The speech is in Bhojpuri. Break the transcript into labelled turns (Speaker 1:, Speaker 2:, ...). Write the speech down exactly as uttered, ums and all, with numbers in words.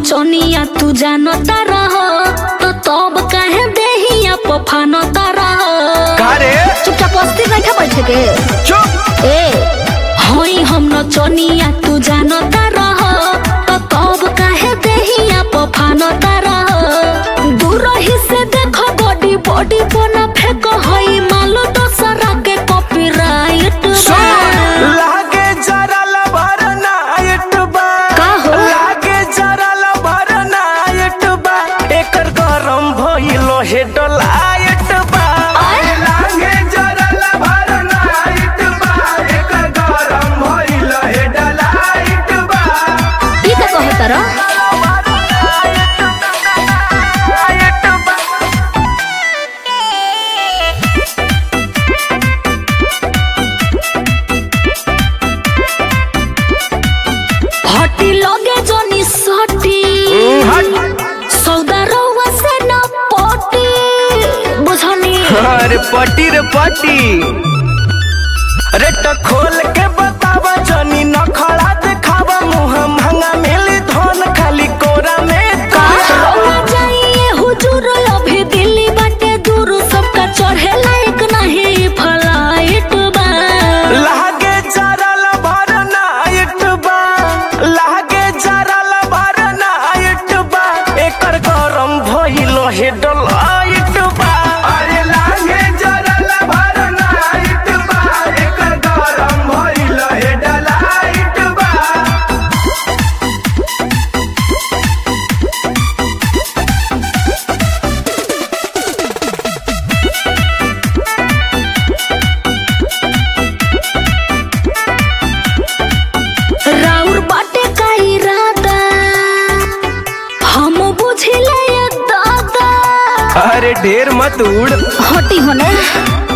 Speaker 1: नचनिया तू जानता रह तो तब काहे देहिया पफानता रह
Speaker 2: का रे
Speaker 1: चुपचाप अस्थिर बैठा बैठे के
Speaker 2: चुप
Speaker 1: ए होई हम नचनिया तू जानता रह तो तब काहे देहिया पफानता रह दूर ही से देखो बॉडी बॉडी बना फेंक होई मालो दोसरा के कॉपीराइट
Speaker 2: लागे जरा लबर नाइट बा
Speaker 1: का हो
Speaker 2: लागे जरा लबर नाइट बा एकर गरम भइलो हेड लाइट बा लागे जरा लबर नाइट बा एकर गरम भइलो हेड लाइट बा
Speaker 1: ई का कहत रह हटी लगे जोनी सटी सौदा रउआ से न पटी बुझनी
Speaker 2: अरे पटी रे पटी अरे तो खोल के बतावा जनी न खड़ा दिखावा मुंह महंगा मिली धन खाली कोरा में
Speaker 1: रउआ जाइए हुजूर अभी दिल्ली बाटे दूर सबका चढ़े लायक नहीं फ्लाइट बा
Speaker 2: लागे जरा लबर नाइट बा लागे जरा लबर नाइट बा एकर गरम भइलो हेड लाइट बा अरे लागे जरा लबर नाइट बा एकर गरम भइलो हेड लाइट बा
Speaker 1: राउर बाटे का इरादा हम बुझिले ये दादा
Speaker 2: अरे ढेर मत उड़
Speaker 1: हटी होने